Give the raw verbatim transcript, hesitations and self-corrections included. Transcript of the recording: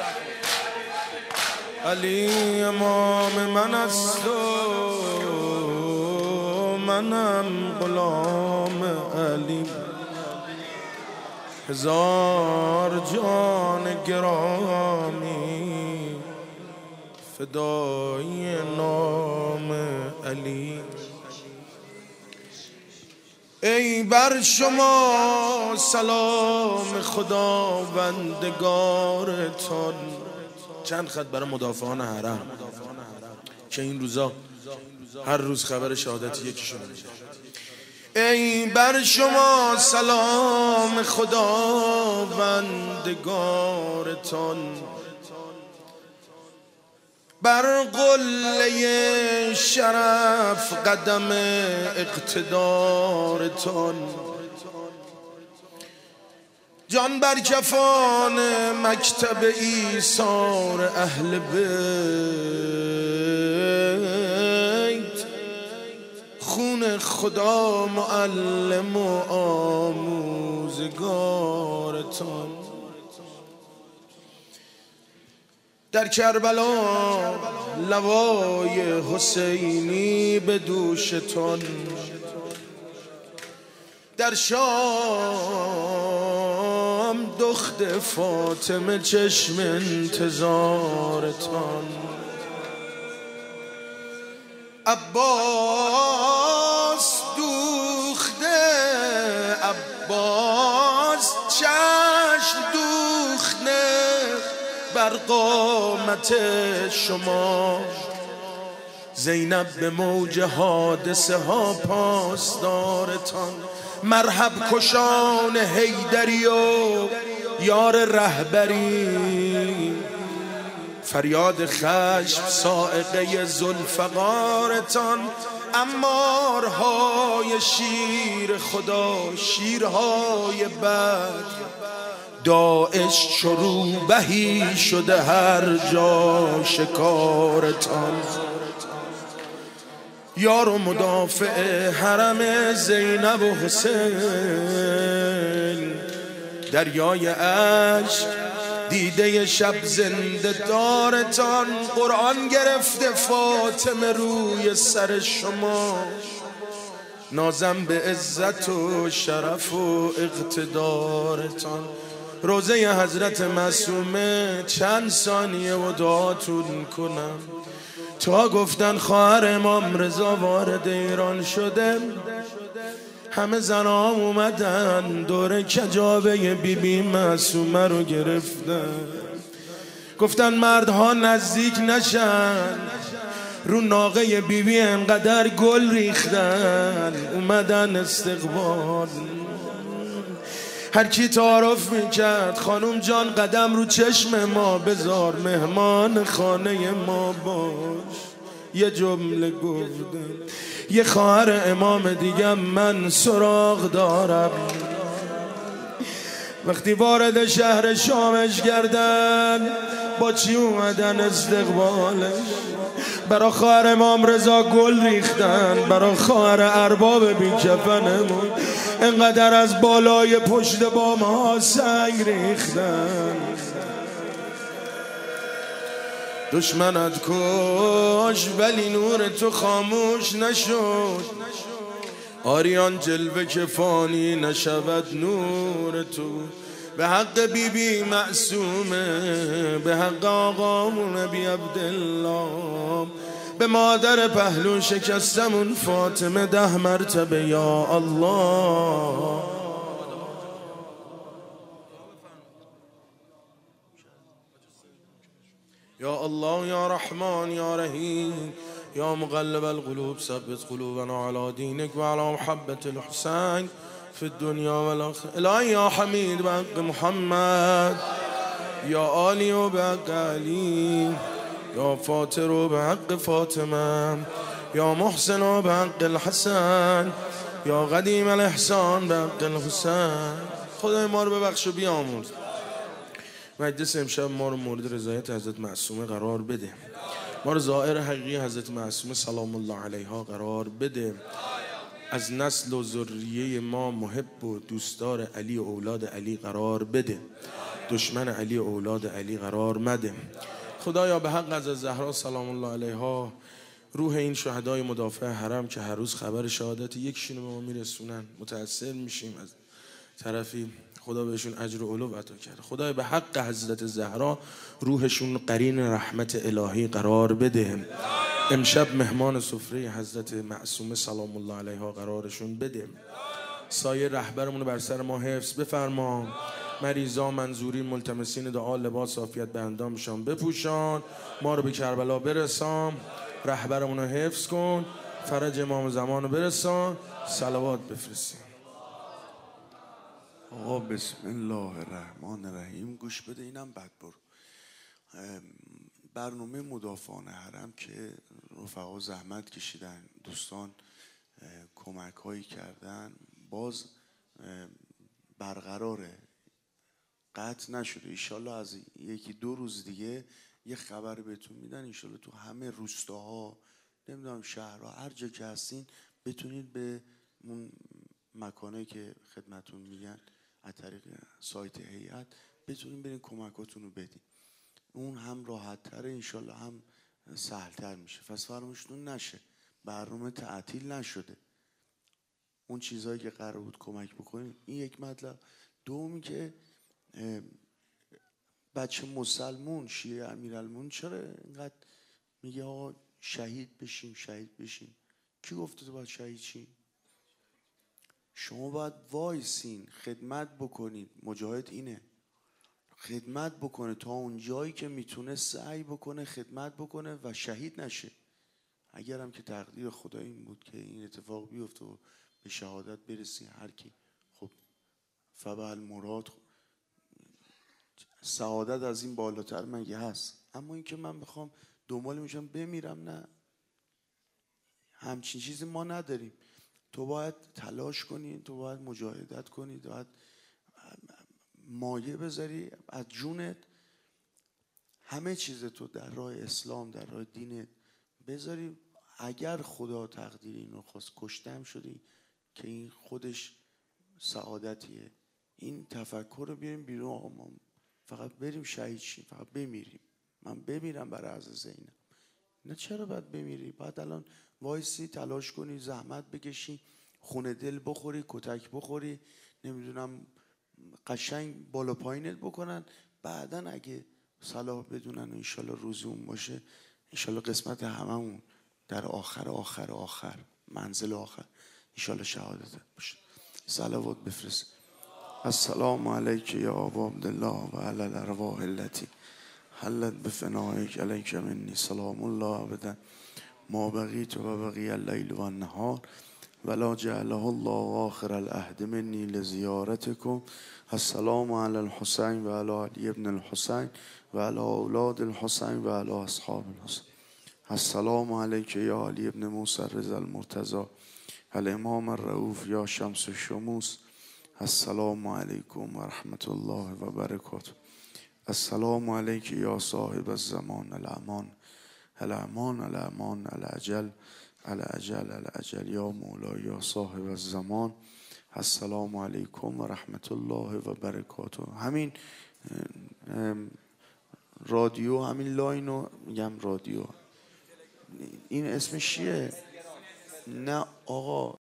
علی امام من است و منم غلام علی. هزار جان گرامی فدای نام علی. ای بر شما سلام خداوندگارتان. چند خط برای مدافعان حرم که این روزا هر روز خبر شهادت یکیشون میشه. ای بر شما سلام خداوندگارتان، بر قله شرف قدم اقتدارتان. جان بر کفان مکتب ایثار اهل بیت، خون خدا معلم و آموزگارتان. در کربلا لوای حسینی به دوشتان، در شام دخت فاطمه چشم انتظارتان. عباس دوخته، عباس چشم دوخته بر قامت شما. زینب به موج حادثه ها پاسدارتان. مرحب کشان حیدری و یار رهبری، فریاد خشم صاعقه ذوالفقارتان. امارهای شیر خدا، شیرهای بد، داعش چروبهی شده هر جا شکارتان. یار و مدافع حرم زینب و حسین، دریای عشق دیده شب زنده دارتان. قرآن گرفته فاطمه روی سر شما، نازم به عزت و شرف و اقتدارتان. روزه حضرت معصومه چند ثانیه و دعاتون کنم. تا گفتن خواهر امام رضا وارد ایران شده، همه زنام اومدن دور کجابه بی بی معصومه رو گرفتن. گفتن مردها نزدیک نشن، رو ناقه بی بی انقدر گل ریختن اومدن استقبال. هر کی تعارف میکرد خانم جان قدم رو چشم ما بذار، مهمان خانه ما باش. یه جمله گفتن یه خواهر امام دیگه من سراغ دارم. وقتی وارد شهر شامش کردن با چی اومدن استقبالش؟ برا خواهر امام رضا گل ریختن، برا خواهر ارباب بی کفنمون انقدر از بالای پشت بام ها سنگ ریختن. دشمنت کش ولی نور تو خاموش نشد، آریان جلوه که فانی نشود نور تو. به حق بی بی معصومه، به حق آقامون نبی عبدالله، به مادر پهلو شکستمون فاطمه ده مرتبه یا الله. یا الله یا رحمان یا رحیم یا مقلب القلوب ثبت قلوبنا على دینک و على محبت الحسین فی الدنیا و الاخره. الهی یا حمید به حق محمد، یا عالی و به حق علی، یا فاطر و به حق فاطمه، یا محسن و به حق الحسن، یا قدیم الاحسان به حق الحسین. خدای ما رو ببخش و بیامرز. مجلس امشب ما رو مورد رضایت حضرت معصومه قرار بده، ما رو ظاهر حقیقی حضرت معصومه سلام الله علیها قرار بده. از نسل و ذریه ما محب و دوستدار علی و اولاد علی قرار بده. دشمن علی اولاد علی قرار مده. خدایا به حق از زهرا سلام الله علیها روح این شهدای مدافع حرم که هر روز خبر شهادت یکشون به ما میرسونن متأثر میشیم، از طرفی خدا بهشون اجر و علو عطا کرده. خدای به حق حضرت زهرا روحشون قرین رحمت الهی قرار بده. امشب مهمان سفره حضرت معصومه سلام الله علیها قرارشون بده. سایه رهبرمون بر سر ما حفظ بفرما. مریضا منظورین ملتمسین دعا لباس عافیت به اندامشان بپوشان. ما رو به کربلا برسان. رهبرمون رو حفظ کن. فرج امام زمان رو برسان. صلوات بفرستیم. آقا بسم الله الرحمن الرحیم. گوش بده اینم بعد برو. برنامه مدافعان حرم که رفقا زحمت کشیدن، دوستان کمک هایی کردن، باز برقراره، قطع نشده. ایشالله از یکی دو روز دیگه یه خبر بهتون میدن. ایشالله تو همه روستاها، نمیدونم شهرها، هر جا که هستین بتونید به اون مکانه که خدمتون میگن از طریق سایت هیئت بتونید برین کمکاتون رو بدین. اون هم راحت تره انشالله، هم سهلتر میشه. پس فراموشتون نشه برنامه تعطیل نشده. اون چیزهایی که قرار بود کمک بکنیم، این یک مطلب. دومی که بچه مسلمون شیعه امیرالمومنین چرا اینقدر میگه آقا شهید بشیم شهید بشیم؟ کی گفته تو باید شهید شیم؟ شما باید وایسین خدمت بکنید. مجاهد اینه، خدمت بکنه تا اون جایی که میتونه سعی بکنه خدمت بکنه و شهید نشه. اگرم که تقدیر خدا این بود که این اتفاق بیفته و به شهادت برسی هر کی، خب فبال مراد، سعادت از این بالاتر مگه هست؟ اما این که من بخوام دنبال میشم بمیرم، نه، همچین چیزی ما نداریم. تو باید تلاش کنی، تو باید مجاهدت کنی، تو باید مایه بذاری از جونت، همه چیز تو در راه اسلام، در راه دینت بذاری. اگر خدا تقدیر اینو خواست کشتم شدی که این خودش سعادتیه. این تفکر رو بیاریم بیرون. آقا ما فقط بریم شهید شیم، فقط بمیریم. من بمیرم برای عزیز زینب. نه چرا باید بمیری؟ باید الان وایسی، تلاش کنی، زحمت بکشی، خونه دل بخوری، کتک بخوری، نمیدونم قشنگ بالا پایینت بکنن. بعدن اگه صلاح بدونن و انشالله روزی اون باشه، انشالله قسمت هممون در آخر آخر آخر منزل آخر انشالله شهادت باشه. صلوات بفرست. السلام علیک یا ابا عبدالله و علی الارواح التي حلت بفنائک علیک منی سلام الله ابدا ما بقیت و بقی اللیل و النهار ولا جعله الله آخر العهد منی لزیارتکم. السلام علی الحسین و علی علی ابن الحسین و علی اولاد الحسین و علی اصحاب الحسین. السلام علیک یا علی ابن موسی رضا المرتضی الامام الرؤوف یا شمس الشموس. السلام علیکم و رحمت الله و برکاته. السلام علیک یا صاحب الزمان الامان الامان الامان الاجل الاجل الاجل یا مولا یا صاحب الزمان. السلام علیکم و رحمت الله و برکاته. همین رادیو، همین لاینو میگم رادیو، این اسمش چیه؟ نه آقا